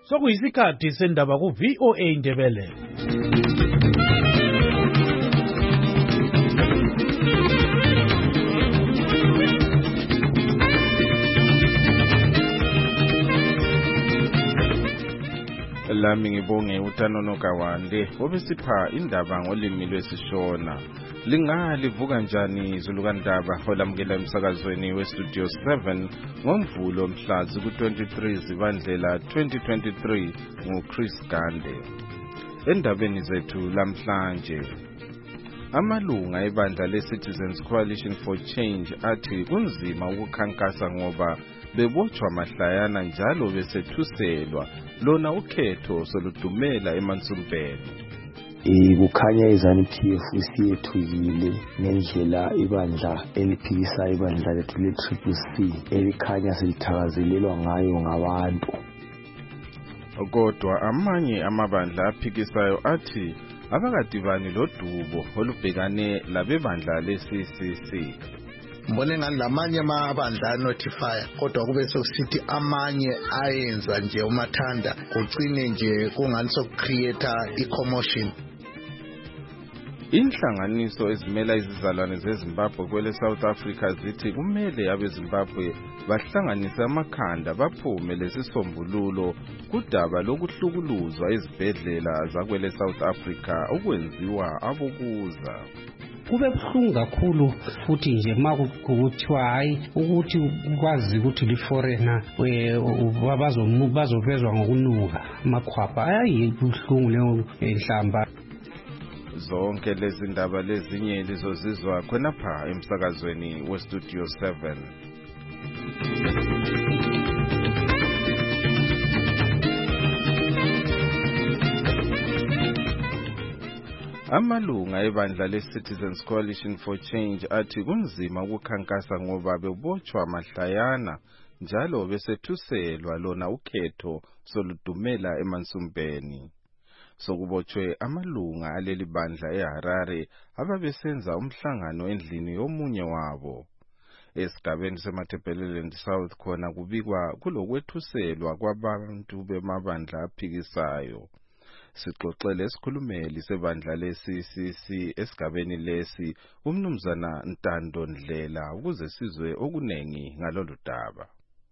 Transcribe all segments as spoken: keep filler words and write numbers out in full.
Sokuyisikhathi sendaba ku V O A Ndebele. Lami ngibonge uTanono Kawande obesipha indaba ngolimi lwesishona. Lingalivuka njani izulukandaba olamukela emsakazweni weStudio seven ngoMvulo mhlazi ku twenty-three Zibandlela twenty twenty-three nguChris Gande. Endabeni zethu lamhlanje, amalunga ebandla leCitizens Coalition for Change athi kunzima ukukhankasa ngoba bebotshwa mahlayana njalo besethuselwa lona ukhetho soludumela eMansumpeni. Kukhanya iZanu-P F siyethukile ngendlela ibandla eliphikisa ibandla lethu le-Triple C elikhanya silithakazelelwa ngayo ngabantu. Kodwa amanye amabandla aphikisayo athi abakadibani lodubo olubhekane labebandla le-C C C. Mbone ngani lamanye amabandla notify kodwa kube sokusithi amanye ayenza nje umathanda kugcine nje kungani sokucreate i-commotion. Inhlanganiso ezimela izizalwane zeZimbabwe kwele South Africa zithi kumele abeZimbabwe bahlanganise amakhanda baphume lesisombululo kudaba lokuhlukuluzwa ezibhedlela zakwele South Africa okwenziwa abokuza. Kube buhlungu kakhulu futhi nje makuthiwa hayi ukuthi ukwazi ukuthi li-foreigner bazovezwa ngokunuka amakhwapha hayi buhlungu leyo enhlamba. Zonke lezi ndaba lezinye lizozizwa khonapha emsakazweni weStudio seven. Amalunga ebandla leCitizens Coalition for Change athi kunzima ukukhankasa ngoba bebotshwa mahlayana njalo besethuselwa lona ukhetho soludumela eMansumpeni. Sokubotshwe amalunga aleli bandla eHarare ababesenza umhlangano endlini yomunye wabo. Esigabeni seMatabeleland South khona kubikwa kulokwethuselwa kwabantu bemabandla aphikisayo. Sixoxele isikhulumeli sebandla le-C C C esigabeni lesi umnumzana Ntando Ndlela ukuze sizwe okunengi ngalolu daba.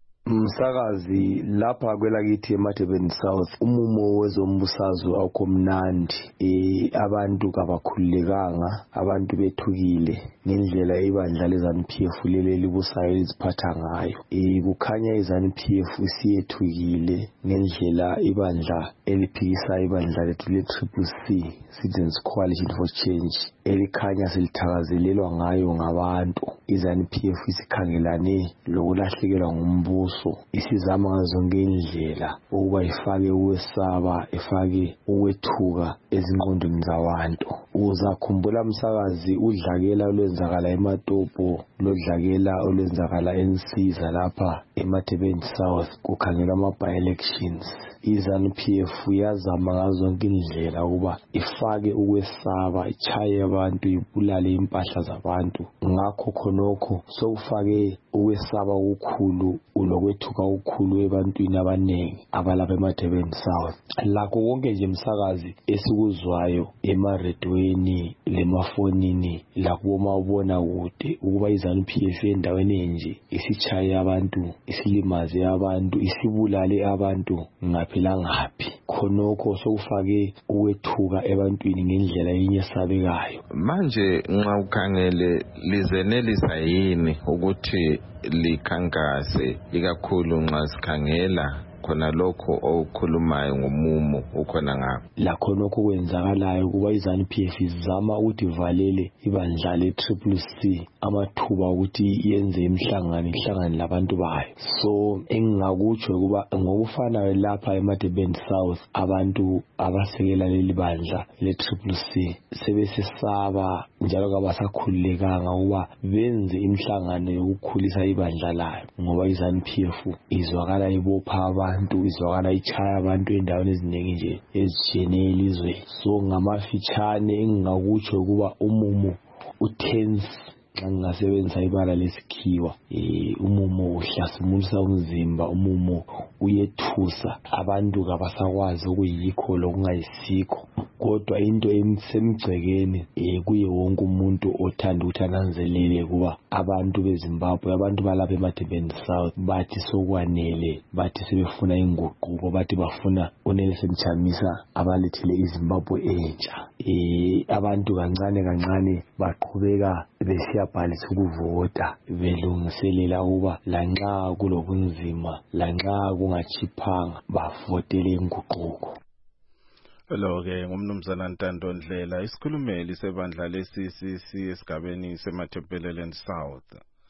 Msakazi lapha kwelakithi eMatabeleland South umumo wezombusazwe awukho mnandi. Eh abantu kabakhululekanga, abantu bethukile ngendlela ibandla leZanu-P F leli libusayo liziphatha ngayo. Eh kukhanya iZanu-P F siyethukile ngendlela ibandla eliphikisa ibandla lethu le-Triple C Citizens Coalition for Change elikhanya silithakazelelwa ngayo ngabantu. iZanu-P F isikhangelane lokulahlekelwa ngumbuso, isizama ngazonke indlela ukuba ifake ukwesaba, ifake ukwethuka ezingqondweni zabantu. Uzakhumbula msakazi udlakela olwenzakala eMatopo, lodlakela olwenzakala eNsiza lapha eMatabeleland South kukhangelwa ama-by-elections. iZanu-P F yazama ngazonke indlela ukuba ifake ukwesaba, ichaye abantu, ibulale impahla zabantu. Ngakho khonokho sokufake ukwesaba okukhulu ulokwethuka okukhulu ebantwini abanengi abalapha eMatabeleland South. Lakho konke nje msakazi esikuzwayo emaredweni lemafonini lakubo mabona kude ukuba iZanu-P F endaweni enje isichaye abantu, isilimaze abantu, isibulale abantu ngaphi langaphi. Khonokho sokufake ukwethuka ebantwini ngendlela yenyesabekayo. Manje nxa ukhangele lizenelisa yini ukuthi likhankase ikakhulu nxa sikhangela khona lokho okukhulumayo ngomumo ukhona ngapha? Lakho lokho kwenzakalayo kuba iZanu-P F izama ukuthi ivalele ibandla le-Triple C amathuba ukuthi yenze imhlangano ihlangane labantu bayo. So engingakutsho kuba ngokufanayo lapha eMatabeleland South abantu abasekela leli bandla le-Triple C sebesesaba njalo kabasakhululekanga ukuba benze imhlangano yokukhulisa ibandla layo ngoba iZanu-P F izwakala ibopha abantu, izwakala ichaya abantu endaweni eziningi nje ezitshiyeneyo elizweni. So ngamafitshane engingakutsho kuba umumo utense nxa ngingasebenzisa ibala lesikhiwa eh umumo uhlasimulisa umzimba, umumo uyethusa, abantu kabasakwazi ukuyikho lokungayisikho. Kodwa into emsemgcekeni eh kuye wonke umuntu othanda ukuthi ananzelele kuba abantu beZimbabwe, abantu balapha eMathebeni South bathi sokwanele, bathi sebefuna inguquko, bathi bafuna uNelson Chamisa abalethele iZimbabwe entsha. Eh abantu kancane kancane baqhubeka besiyabhalisa ukuvota belungiselela ukuba lanxa kulobunzima, lanxa kungachiphanga bavotele inguquko. Lo-ke ngumnumzana Ntando Ndlela, isikhulumeli sebandla le-C C C esigabeni seMatabeleland South.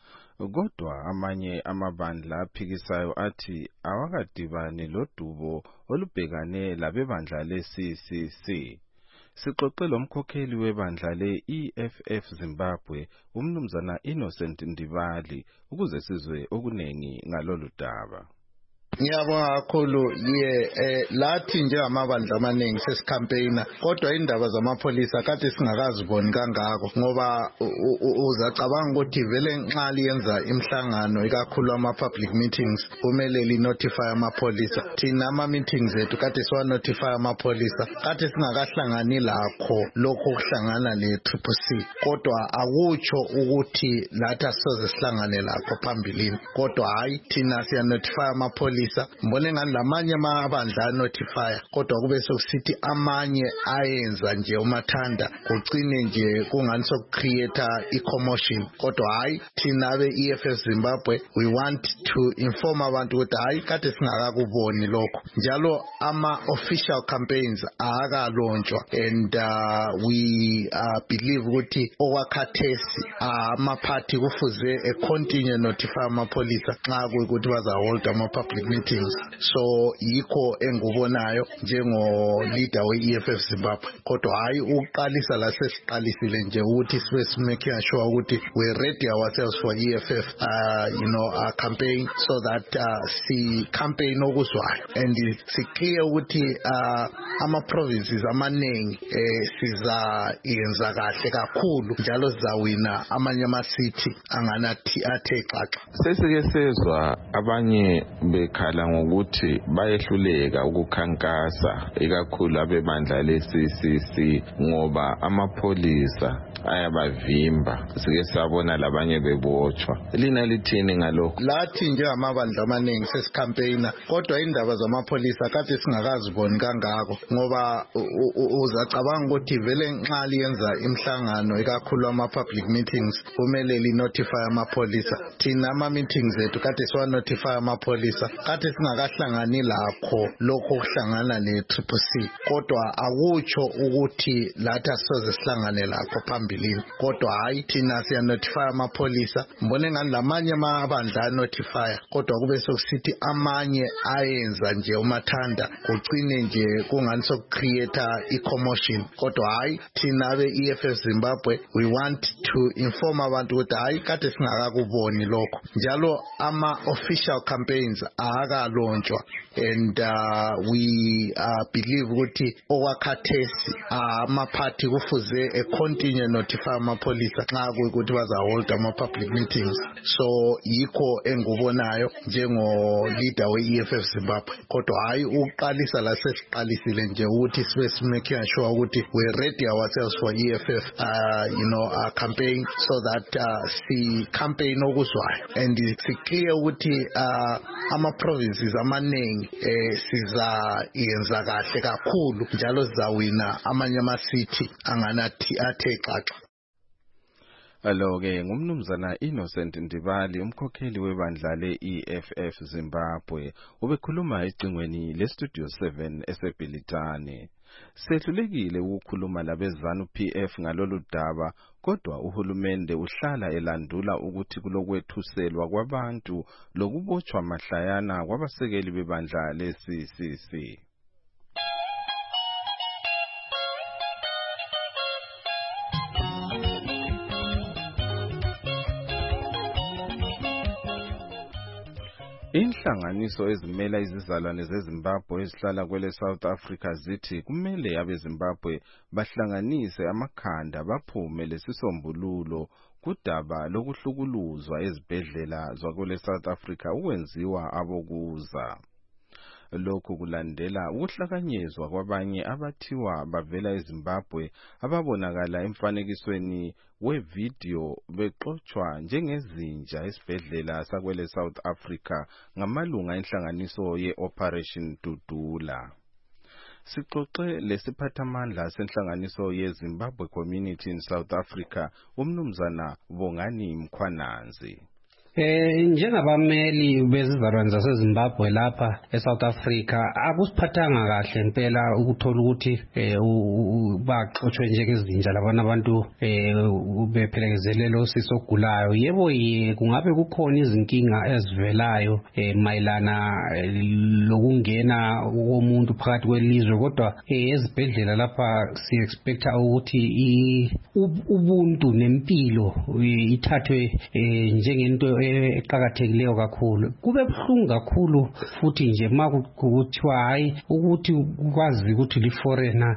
Kodwa amanye amabandla aphikisayo athi awakadibani lodubo olubhekane labebandla le-C C C. Sixoxe lomkhokheli webandla le-E F F Zimbabwe, umnumzana Innocent Ndibali, ukuze sizwe okunengi ngalolu daba. Ngiyabonga kakhulu ye eh, lathi njengamabandla amaningi sesikampeyina, kodwa indaba zamapholisa kade singakaziboni kangako ngoba uzacabanga ukuthi vele nxa liyenza imhlangano ikakhulu ama public meetings kumele li notify amapholisa. Thina ama meetings ethu kade siwa notify amapholisa, kade singakahlangani lakho lokho kuhlangana le Triple C, kodwa akutsho ukuthi lathi asisoze sihlangane lakho phambilini, kodwa hayi thina siya notify amapholisa. Mbone ngani lamanye amabandla notify, kodwa kube sokusithi amanye ayenza nje umathanda kucine nje kungani sokucreate i-commotion. Kodwa hayi thina be-E F F Zimbabwe we want to inform abantu ukuthi hayi kade singakakuboni lokho, njalo ama-official campaigns akalonjwa, and uh, we uh, believe ukuthi okwakhathesi amaphathi kufuze e-continue notify amapholisa nxa kuyikuthi bazaholda ama-public meetings. So yikho engubonayo njengo leader we-E F F Zimbabwe, kodwa hayi uqalisa la sesiqalisile nje ukuthi sibe simake sure ukuthi we ready ourselves for E F F uh, you know a campaign, so that uh, si campaign okuzwayo and si clear ukuthi uh, ama provinces amaningi eh, siza yenza kahle kakhulu, njalo sizawina amanye ama city anganathi athe xaxa. Sesike sezwa abanye bekhala ngokuthi bayehluleka ukukhankasa ikakhulu abebandla le-C C C ngoba amapholisa ayabavimba. Sike sabona labanye bebotshwa. Lina lithini ngalokho? Lathi njengamabandla amaningi sesikampeyina, kodwa indaba zamapholisa kade singakaziboni kangako ngoba uzacabanga ukuthi vele nxa liyenza imhlangano ikakhulu ama public meetings kumele li notify amapholisa. Thina ama meetings ethu kade siwa notify amapholisa, kade singakahlangani lakho lokho kuhlangana le Triple C, kodwa akutsho ukuthi lathi asisoze sihlangane lakho phambilini, kodwa hayi thina siya notify amapholisa. Mbone ngani lamanye amabandla notify, kodwa kube sokusithi amanye ayenza nje umathanda kucine nje kungani sokucreate i-commotion. Kodwa hayi thina be-E F F Zimbabwe we want to inform abantu ukuthi hayi kade singakakuboni lokho, njalo ama-official campaigns akalonjwa, and uh, we uh, believe ukuthi okwakhathesi amaphathi kufuze e-continue notify amapholisa nxa kuyikuthi bazaholda ama-public meetings. So yikho engubonayo njengo leader we-E F F Zimbabwe, kodwa hayi uqalisa la sesiqalisile nje ukuthi sibe simake sure ukuthi we ready ourselves for E F F uh, you know a campaign, so that uh, si campaign okuzwayo and si clear ukuthi uh, ama provinces amaningi eh, siza yenza kahle kakhulu, njalo sizawina amanye ama city anganathi athe xaxa. Alo-ke ngumnumzana Innocent Ndibali, umkhokheli webandla le-E F F Zimbabwe, ubekhuluma ecingweni le-Studio seven eseBhilitane. Sehlulekile ukukhuluma labezanu P F ngalolu daba, kodwa uhulumende uhlala elandula ukuthi kulokwethuselwa kwabantu lokubotshwa mahlayana kwabasekeli bebandla le-C C C. Inhlanganiso ezimela izizalwane zeZimbabwe ezihlala kwele South Africa zithi kumele abeZimbabwe bahlanganise amakhanda baphume lesisombululo kudaba lokuhlukuluzwa ezibhedlela zakule South Africa ukwenziwa abokuza. Lokhu kulandela ukuhlakanyezwa kwabanye abathiwa bavela eZimbabwe ababonakala emfanekisweni wevideo bexoxwa njengezinja esibhedlela sakwele South Africa ngamalunga enhlanganiso ye-Operation Dudula. Sixoxe lesiphathamandla senhlanganiso ye-Zimbabwe Community in South Africa, umnumzana Bongani Mkhwananzi. Eh njengabameli bezizalwane zaseZimbabwe lapha eSouth Africa akusiphathanga kahle impela ukuthola ukuthi eh baxoxwe njengezinja labana abantu eh bephelekezelelo osiso ogulayo. Yebo ye kungabe kukhona izinkinga ezivelayo eh mayilana lokungena komuntu phakathi kwelizwe, kodwa ezibhedlela lapha si expecta ukuthi ubuntu nempilo ithathwe njengento eqhakathekileyo kakhulu. Kube buhlungu kakhulu futhi nje makuthiwa hayi ukuthi ukwazi ukuthi li foreigner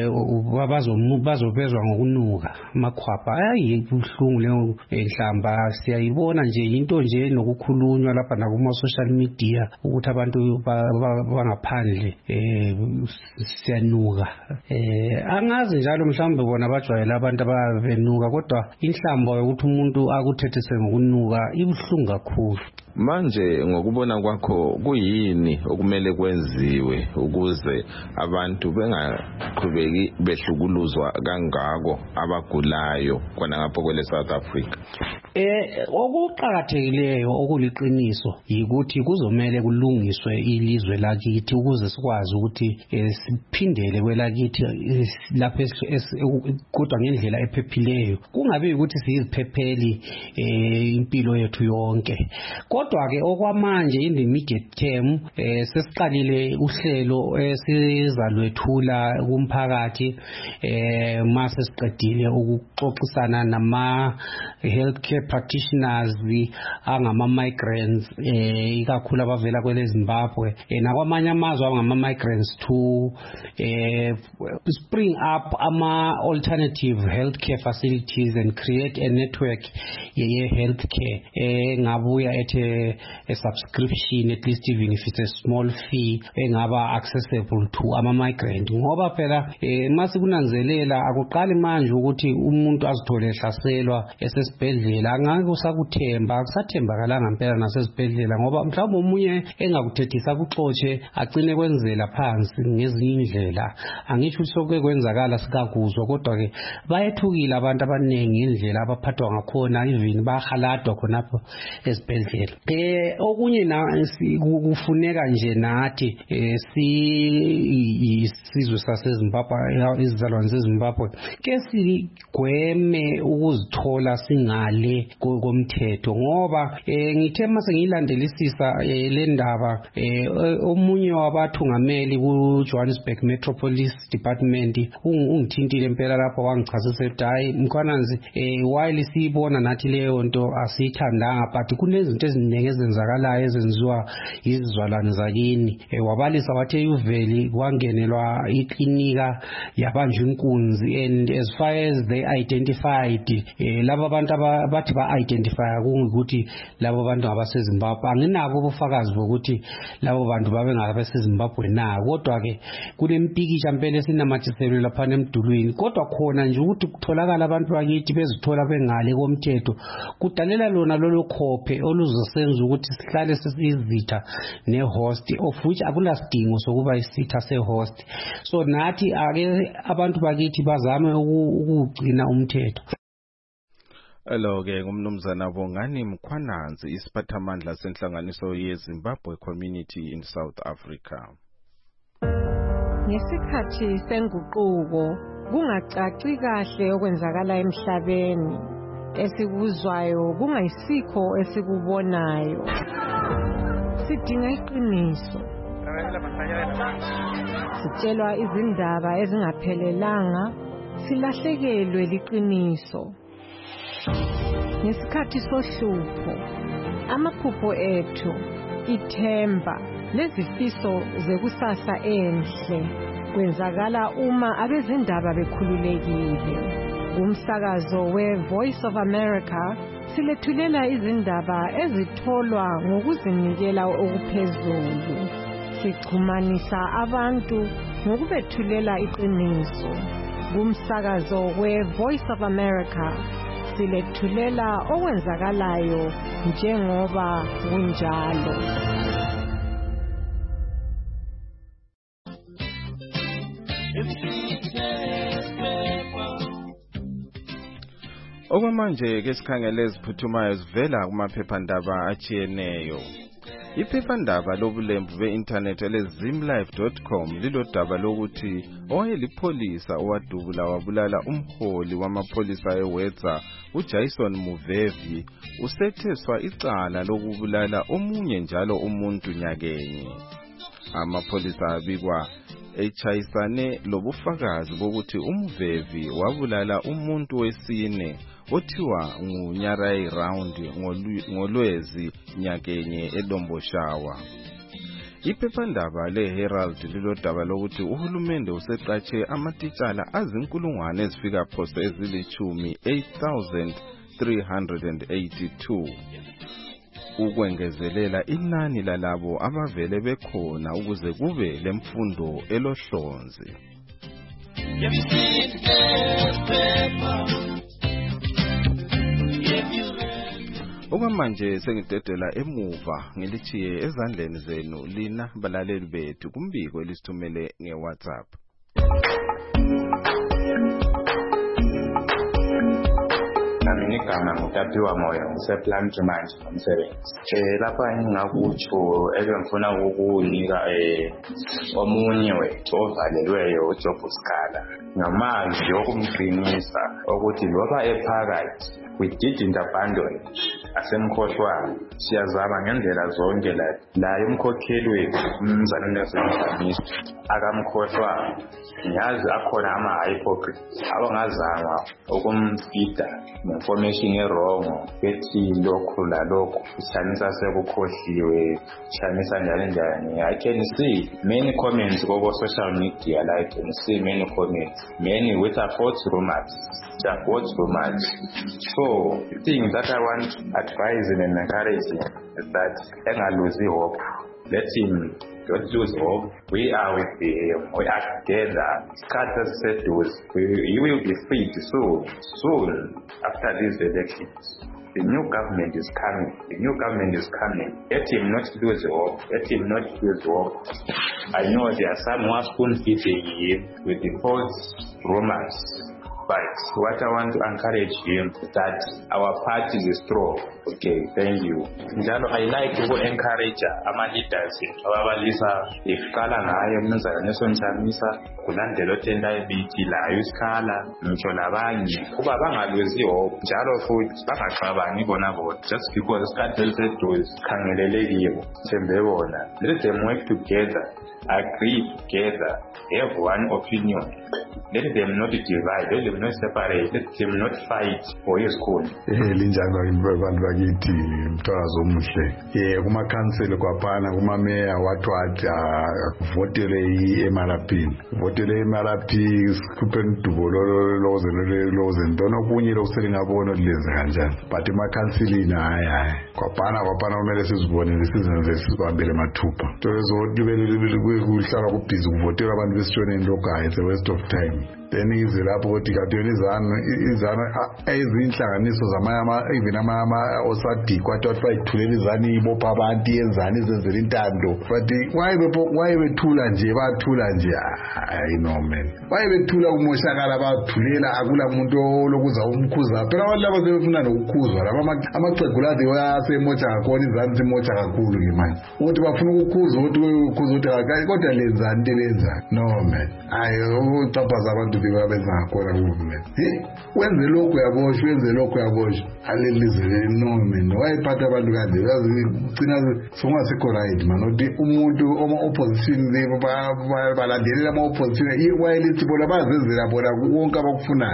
bazobezwa ngokunuka makhwapha. Hayi buhlungu leyo enhlamba, siyayibona nje into nje nokukhulunywa lapha na kuma social media ukuthi abantu bangaphandle eh siyanuka. Eh angazi njalo mhlawumbe bona bajwayela abantu ababenuka, kodwa inhlamba yokuthi umuntu akuthethise ngokunuka ibuhlungu kakhulu. Manje ngokubona kwakho kuyini okumele kwenziwe ukuze abantu bengaqhubeki behlukuluzwa kangako abagulayo kona ngapho kwele South Africa? Eh okuqhakathekileyo okuliqiniso yikuthi kuzomela kulungiswe ilizwe lakithi ukuze sikwazi ukuthi siphindele kwelakithi lapha kodwa ngendlela ephephileyo, kungabe ukuthi siyiziphepheli eh impilo yethu yonke. Kodwa ke okwamanje in the immediate term eh sesiqalile uhlelo esizalwethula kumphakathi eh mase siqedile ukuxoxisana nama healthcare practitioners angama migrants eh ikakhulu abavela kwele Zimbabwe eh nakwamanye amazwe angama migrants to eh spring up ama alternative healthcare facilities and create a network ye healthcare eh ngabuya at a, a subscription, at least even if it's a small fee engaba accessible to ama migrant. Ngoba phela eh mase kunanzelela akuqali manje ukuthi umuntu azithole ehlaselwa esesibhedlela angeke usakuthemba, akusathembakalanga impela nasesibhedlela ngoba mhlawumbe umunye engakuthethisa kuxoxe agcine kwenzela phansi ngezinye indlela. Angisho soke kwenzakala sikakuzwa, kodwa ke bayethukile abantu abaningi indlela abaphathwa ngakhona, even bahaladwa khonapho esibhedlela. Eh okunye na kufuneka nje nathi si isizwe saseZimbabwe, izizalwane zeZimbabwe ke sigweme ukuzithola singale komthetho, ngoba ngithe mase ngilandelisisa le ndaba omunye wabathungameli ku Johannesburg Metropolis Department ungithintile impela lapho wangichazisa ukuthi hayi Mkhwananzi while siyibona nathi leyo nto asiyithandanga, but kunezinto eziningi ezenzakalayo ezenziwa izizalwane zakini. Wabalisa wathe uveli kwangenelwa iklinika yabanjwa inkunzi, and as far as they identified laba abantu abathi ba identify ukuthi labo bantu abaseZimbabwe, anginako ubufakazi bokuthi labo bantu babe ngabaseZimbabwe na, kodwa ke kunempikisha impela esinamathiselwe lapha emdulwini. Kodwa khona nje ukuthi kutholakala abantu bakithi bezithola bengale komthetho kudalela lona lolo khophe oluzosenza ukuthi sihlale sesizitha nehost, of which akulasidingo sokuba isitha sehost. So nathi ake abantu bakithi bazame ukugcina umthetho. Hello ke umnumzana Bongani Mkhwananzi, isiphathamandla senhlanganiso yeZimbabwe Community in South Africa. Ngesikhathi senguquko kungacaci kahle okwenzakala emhlabeni, esikuzwayo kungayisikho esikubonayo. Sidinga iqiniso, sitshelwa izindaba ezingaphelelanga, silahlekelwe liqiniso. Ngesikhathi sohlupho, amaphupho ethu, ithemba lezifiso zekusasa enhle kwenzakala uma abezindaba bekhululekile. Kumsakazo we-Voice of America silethulela izindaba ezitholwa ngokuzinikela okuphezulu. Sichumanisa abantu ngokubethulela iqiniso. Kumsakazo we-Voice of America silethulela okwenzakalayo njengoba kunjalo. Okwamanje ke sikhangele eziphuthumayo zivela kumaphephandaba atshiyeneyo. Iphephandaba lobulembu be-internet elezimlife dot com lilodaba lokuthi owayelipholisa owadubula wabulala umholi wamapholisa eWedza uJason Muvevi usetheswa icala lokubulala omunye njalo umuntu nyakenye. Amapholisa abikwa echayisane lobufakazi bokuthi uMuvevi wabulala umuntu wesine othiwa nguNyarai Round ngolwezi nyakenye eDomboshawa. Iphephandaba leHerald lilodaba lokuthi uhulumende useqatshe amatitshala azinkulungwane ezifika phose ezilithumi eight thousand three hundred eighty-two. Ukwengezelela inani lalabo abavele bekhona ukuze kube lemfundo elohlonzi. Okwamanje sengidedela emuva ngilithiye ezandleni zenu lina balaleli bethu kumbiko elisithumele ngeWhatsApp. Igama ngutapiwa moyo ngiseplan manje umsebenzi. Eh lapha ngingakutsho ebengifuna ukukunika eh omunye wethu ovalelweyo uJob Scala. Ngamanje okumqinisa ukuthi loba ephakathi we didn't abandon asemkhohlwana siyazama ngendlela zonke la la umkhokheli wethu umzana uNelson akamkhohlwana ngiyazi akhona ama hypocrites abangazama ukumfida information errong ethi lokhu la lokhu ishanisa sekukhohliwe shanisa njalo njani. I can see many comments over social media, like I can see many comments many with a false rumors false rumors. So the thing that I want to advise him and encourage him is that engalose hope. Let him don't lose hope. We are with him. We are together. Carter said to us, he will be freed soon. Soon after these elections. The new government is coming. The new government is coming. Let him not lose hope. Let him not lose hope. I know there are some who are spoon-feeding him with the false rumors. But what I want to encourage him is that our party is strong. Okay, thank you. Njalo I like to encourage ama leaders ababalisa isikala ngayo mnazana Nelson Chamisa kulandela otenda ibiki la isikala ngitsho labanye kuba bangaluzi hope njalo futhi bangaxabani bona bona just because isikhathi seduze khangelelekiwe sembe bona. Let them work together, agree together, have one opinion. Let them not divide, let them not separate, let them not fight for his school. Eh linjalo abantu bakithi mtwazo omuhle. Eh kuma council kwaphana kuma mayor watu athi votele eMarapini. Votele eMarapini skupeni dubololo loze loze ntono kunye lokusele ngabona lenze kanjani. But ema council ina hayi kwaphana kwaphana kumele sizibone sizenze sibambele mathupha. Tozo libele kuhlala kubhizi kuvotela abantu besitshoneni lokho it's a waste of time. Then izilapho ukuthi kathweni izana izana ezinhlanganiso zamama even ama osadi kwathi bayithulela izana ibopha abantu yenzana izenzela intando but why bepo why bethula nje bathula nje I know man why bethula umoshakala bathulela akula umuntu lokuza umkhuza phela abantu laba sebefuna nokukhuzwa laba amaqegulazi wasemocha kakhona izana simocha kakhulu ngemanje ukuthi bafuna ukukhuzwa ukuthi ukhuza ukuthi akayi kodwa lenzani into lenza no man ayo ucapaza abantu bebenza khona movement eh wenze lokho yaboshwe wenze lokho yaboshwe alelizwe no man wayiphatha abantu kanje yazigcina songasikho right man uthi umuntu oma opposition balandelela ama opposition wayelithi bona bazenzela bona konke abakufunayo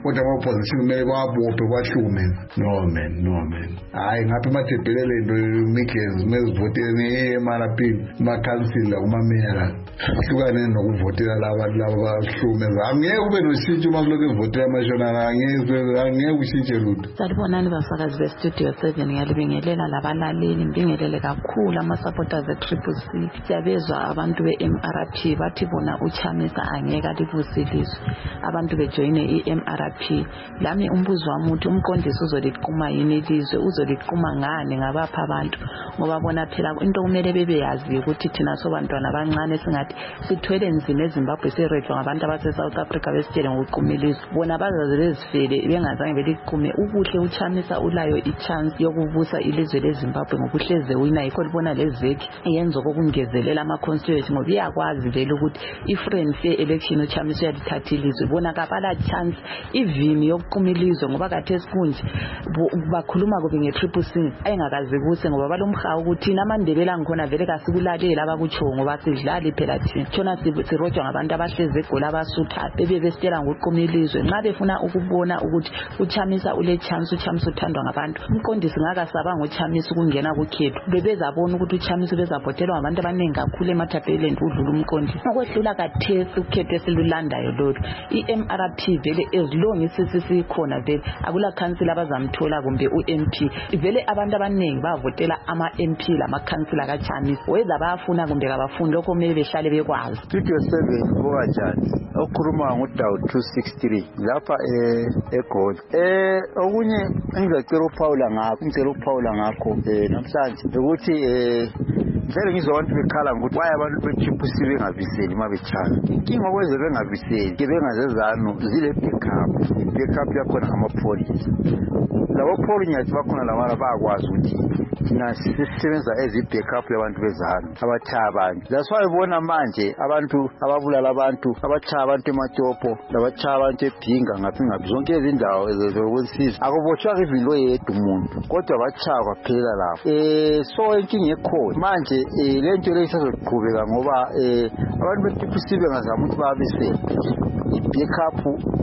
kodwa ama-opposition kumele bawabophe kwahlume. No man, no man. Hayi ngapha emathebhelele into Mickens kumele zivotele ne-M R P kuma-council kuma-mayor hlukane nokuvotela laba laba bahlume. Angeke ube noshintsho uma kulokhu evotela amashonana, angeke angeke ushintshe lutho. Sanibonani basakazi be-Studio seven, ngiyalibingelela labalaleli, ngibingelele kakhulu ama-supporters e-Triple C. Siyabezwa abantu be-M R P bathi bona uChamisa angeke alibusilizwe, abantu bejoyine i-M R P. Lami umbuzo wami uthi umqondisi uzoliqhuma yini ilizwe, uzoliqhuma ngani ngabapha abantu, ngoba bona phela into kumele bebeyazi ukuthi thina sobantwana abancane singathi sithwele nzima eZimbabwe siredwa ngabantu abase-South Africa besitshele ngokuqhuma ilizwe, bona bazaze bezifele bengazange beliqhume. Ubuhle uChamisa ulayo i-chance yokubusa ilizwe leZimbabwe ngokuhleze wina, yikho libona lezeki yenza okungezelela ama-constituency, ngoba iyakwazi vele ukuthi i-friend fair election uChamisa uyalithatha ilizwe. Bona kabala chance ivimi yokuqhuma ilizwe, ngoba kathesi kunje bakhuluma kubi nge-Triple C ayengakazi kuse, ngoba balomhawu ukuthi thina amaNdebele angikhona vele kasikulalela abakutsho, ngoba sidlali phela thina tshona sirojwa ngabantu abahleze eGoli abasutha bebe besitshela ngokuqhuma ilizwe. Nxa befuna ukubona ukuthi uChamisa ule chance, uChamisa uthandwa ngabantu, umqondisi ngakasaba ngoChamisa ukungena kukhetho, bebezabona ukuthi uChamisa bezavotelwa ngabantu abaningi kakhulu eMatabeleland udlula umqondisi. Okwehlula kathesi ukhetho esilulandayo lolu i-M R P vele as long isisi khona vele akula council abazamthola kumbe u-M P, vele abantu abaningi bavotela ama-M P lama-council kaChamisa, whether bayafuna kumbe kabafuni lokho kumele behlale bekwazi. Studio seven bokajani okhuluma nguDawu two sixty-three lapha eGoli. Eh okunye engicela uPaula ngakho, ngicela uPaula ngakho eh namhlanje ukuthi eh vele ngizwa abantu bekhala ngokuthi why abantu be-Triple C bengabiseli mabechana. Inkinga okwenze bengabiseli ke bengazezanu zile backup, backup yakhona ngamapholisa. Labo poli nyathi bakhona lamara bayakwazi ukuthi thina sisebenza ezi-backup yabantu bezanu abatshaya abantu. That's why ubona manje abantu ababulala abantu, abatshaya abantu ematopo, labatshaya abantu eBhinga ngaphi ngaphi zonke izindawo ezokwensizwa akubotshwa even lo yedwa umuntu, kodwa batshaya kwaphela lapho. Eh so inkinga ekhona manje eh lento le isazoqhubeka ngoba eh abantu be-Triple C bengazama ukuthi babisele i-backup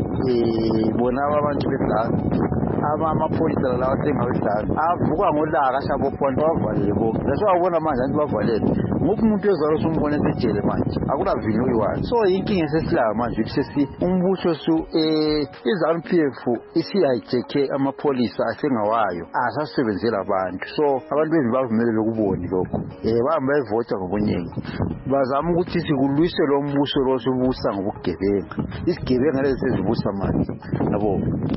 eh bona abantu bezanu amapholisa lawa sengabehlala avuka ngolaka ashabo phonto bavalele bonke. That's why ubona manje abantu bavalele ngoba umuntu ezalo sombone esejele manje akula vini uyiwazi. So inkinga esesilayo manje ukuthi umbuso su eh iZANU P F isihijeke amapholisa asengawayo asasebenzela abantu. So abantu bezibavumelele ukubona lokho eh bahamba evota ngobunyengi, bazama ukuthi sikulwise lo mbuso lo sobusa ngobugebenga. Isigebenga lesi sizibusa manje yabo.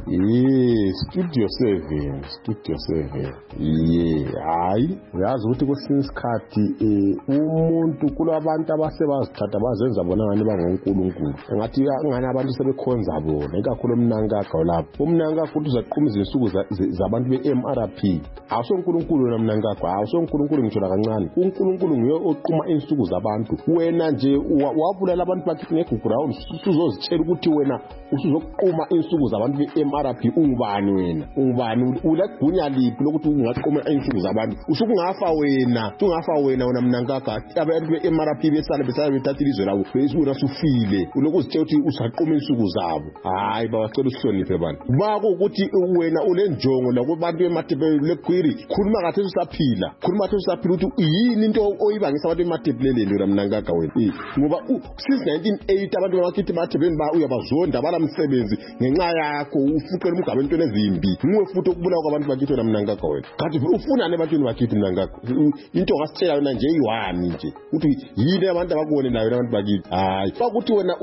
Yes, Studio seven, Studio seven. Yeah, hayi uyazi ukuthi kwesinye isikhathi eh umuntu kulabantu abasebazithatha bazenza bona ngani bangonkulunkulu, engathi ngani abantu sebekhonza bona, ikakhulu umnankaka lapho. Umnankaka futhi uzaqhumiza insuku zabantu be-M R P. Awusonkulunkulu wena mnankaka, awusonkulunkulu ngitsho kancane. uNkulunkulu nguye oqhuma insuku zabantu. Wena nje wabulala abantu bathi ngeground usuzozitshela ukuthi wena usuzoqhuma insuku zabantu be-M R P. Ungubani wena? Ungubani? Ulegunya liphi lokuthi ungaqhuma insuku zabantu? Usukungafa wena, ungafa wena wena mnankaka. Abantu be-M R P besala besala bethatha ilizwe lawo besuna sufile ulokuzitshela ukuthi usaqhuma insuku zabo. Hayi bawacela usihloniphe bantu bako ukuthi wena unenjongo lakubantu eMatabeleland lekhwiri. Khuluma kathi usaphila, khuluma kathi usaphila ukuthi yini into oyibangisa abantu eMatabeleland wena mnankaka wena. Ngoba since nineteen eighty abantu bakithi eMatabeleland ba uyabazonda balamsebenzi ngenxa yakho ufuqela umgaba into ezimbi. Nguwe futhi ukubulawa kwabantu bakithi wena mnankaka wena. Kanti ufuna nebantwini bakithi mnankaka. Into ngasitshela wena nje iwani nje uthi yini abantu abakubone nayo abantu bakithi. Hayi bakuthi wena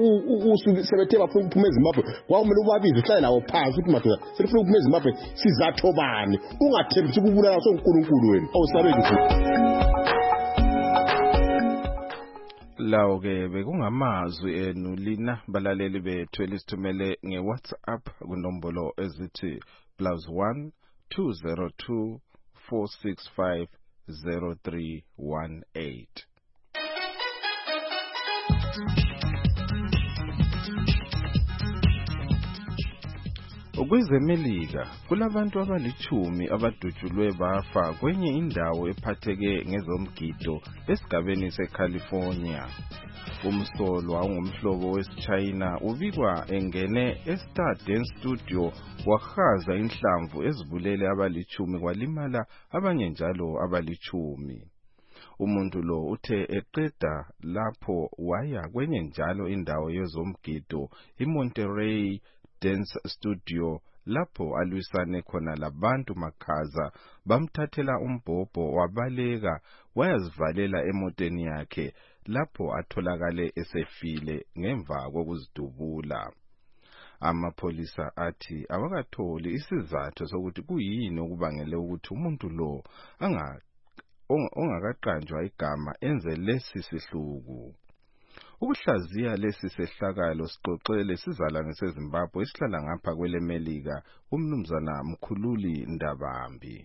usebethe bafuna ukuphuma eZimbabwe kwakumele ubabize uhlale lawo phansi uthi madoda selifuna ukuphuma eZimbabwe sizathobani. Ungathembisi ukubulala sonkulunkulu wena awusabendi futhi. Lawo ke bekungamazwi enu lina balaleli bethu elisithumele ngeWhatsApp kunombolo ezithi plus one two zero two four six five zero three one eight. kwezemelika kulabantu abalichumi abadutshulwe bafa kwenye indawo ephatheke ngezomgido esigabeni seCalifornia. Umsolwa ongumhlobo wesiChina ubikwa engene eStardance Studio wahaza inhlamvu ezibulele abalichumi kwalimala abanye njalo abalichumi. Umuntu lo uthe eqeda lapho waya kwenye njalo indawo yezomgido iMonterey Dance Studio lapho alwisane khona labantu makhaza bamthathela umbhobho wabaleka wayazivalela emoteni yakhe lapho atholakale esefile ngemva kokuzidubula. Amapholisa athi abakatholi isizathu sokuthi kuyini okubangele ukuthi umuntu lo anga ongakaqanjwa igama enze lesi sihluku. Ukuhlaziya lesi sehlakalo sixoxele sizalwane seZimbabwe esihlala ngapha kwelemelika umnumzana Mkhululi Ndabambi.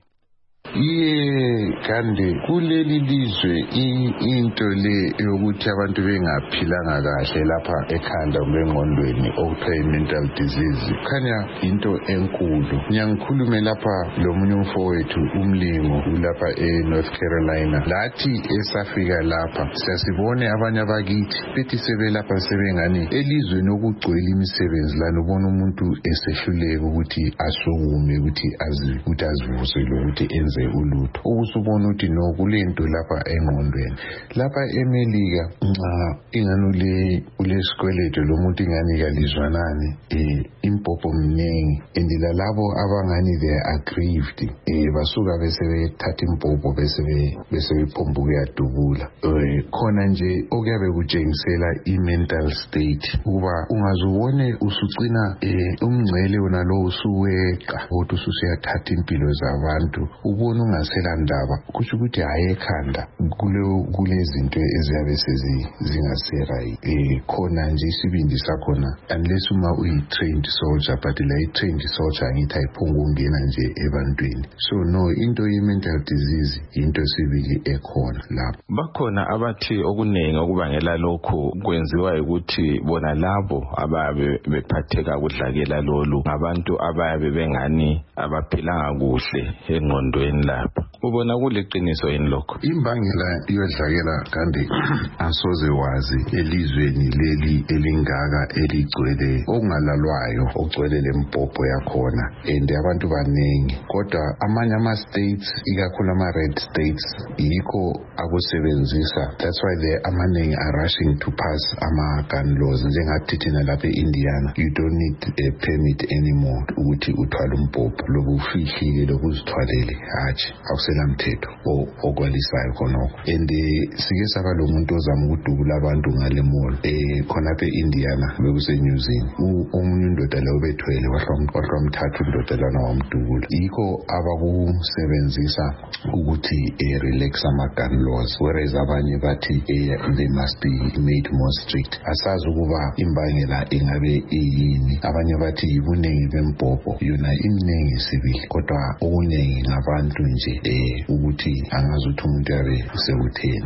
Ye kandi kuleli lizwe into le yokuthi abantu bengaphilanga kahle lapha ekhanda ngengqondweni okuthiwa mental disease khanya into enkulu. Ngiyakhulume lapha lomunye umfowethu umlingo ulapha eNorth Carolina lathi esafika lapha sasibone abanye abakithi bethi sebelapha sebengani elizweni okugcwele imisebenzi lana ubona umuntu esehluleka ukuthi asukume ukuthi azi ukuthi azivuse ukuthi enze ulutho ubusubona ukuthi no kulento lapha engqondweni lapha emelika nxa inganule ulesikweleto lomuntu ingani kalizwanani eh impopho mningi endila labo abangani they aggrieved eh basuka bese bethatha impopho bese bese bephombuka yadubula eh khona nje okuyabe kutshengisela i-mental state kuba ungazubone usucina eh umngcele wona lo usuweqa ukuthi usuyathatha impilo zabantu ubona ungasela ndaba kusho ukuthi ayekhanda kule kulezinto eziyabe sezingasera eh khona nje isibindi sakhona unless uma uyi-trained soldier but la i-trained soldier angithi ayiphonga ungena nje ebantwini so no into ye-mental disease into sibili ekhona lapho. Bakhona abathi okuningi okubangela lokhu kwenziwa ukuthi bona labo ababe bephatheka kudlakela lolu ngabantu ababe bengani abaphilanga kuhle engqondweni lapha. Ubona kuliqiniso yini lokho? Imbangela yodlakela kandi asoze wazi elizweni leli elingaka eligcwele okungalalwayo ogcwele lempopho yakhona and abantu baningi kodwa amanye ama states ikakhulu ama red states yikho akusebenzisa. That's why they amaningi are rushing to pass ama gun laws njengathi thina lapha eIndiana you don't need a permit anymore ukuthi uthwale umpopho lokufihlile lokuzithwalele hathi akusela mthetho okwalisayo khonoko and sike saba lo muntu ozama ukudubula abantu ngale mall eh khona lapha eIndiana bekusenyuzini umunye indoda leyo bethwele wahlwa mthathu indoda lana wamdubula yikho abakusebenzisa ukuthi eh relax ama gun laws whereas abanye bathi they must be made more strict. Asazi ukuba imbangela ingabe iyini abanye bathi ibunengi bempopho yona imningi sibili kodwa okunengi ngabantu nje eh ukuthi angazuthi umuntu yabe sekutheni.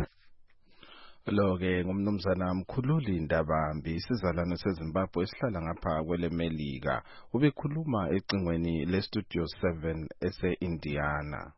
Lo-ke ngumnumzana Mkhululi Ndabambi isizalwane seZimbabwe esihlala ngapha kwelemelika ubekhuluma ecingweni leStudio seven ese-Indiana.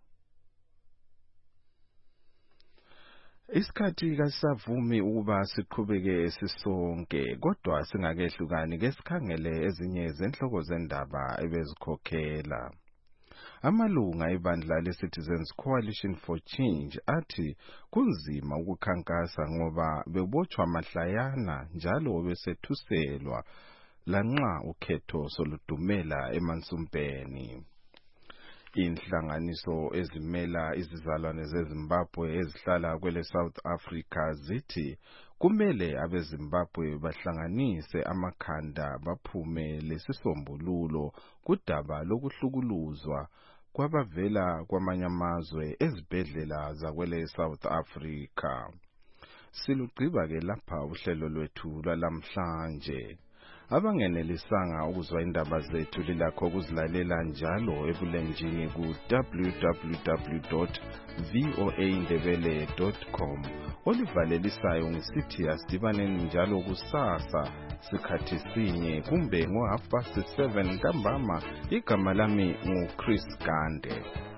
Isikhathi kasavumi ukuba siqhubeke sisonke kodwa singakehlukani ke sikhangele ezinye zenhloko zendaba ebezikhokhela. Amalunga ebandla leCitizens Coalition for Change athi kunzima ukukhankasa ngoba bebotshwa mahlayana njalo besethuselwa lanxa ukhetho soludumela emansumpeni. Inhlanganiso ezimela izizalwane zeZimbabwe ezihlala kwele South Africa zithi kumele abeZimbabwe bahlanganise amakhanda baphume lesisombululo kudaba lokuhlukuluzwa kwabavela kwamanye amazwe ezibhedlela zakwele South Africa. Silugqiba ke lapha uhlelo lwethu lwalamhlanje. abangenelisanga ukuzwa indaba zethu lilakho ukuzilalela njalo ebulenjini ku w w w dot v o a ndebele dot com. Olivalelisayo ngisithi asidibaneni njalo kusasa sikhathi sinye kumbe ngo half past seven ntambama. Igama lami ngu Chris Gande.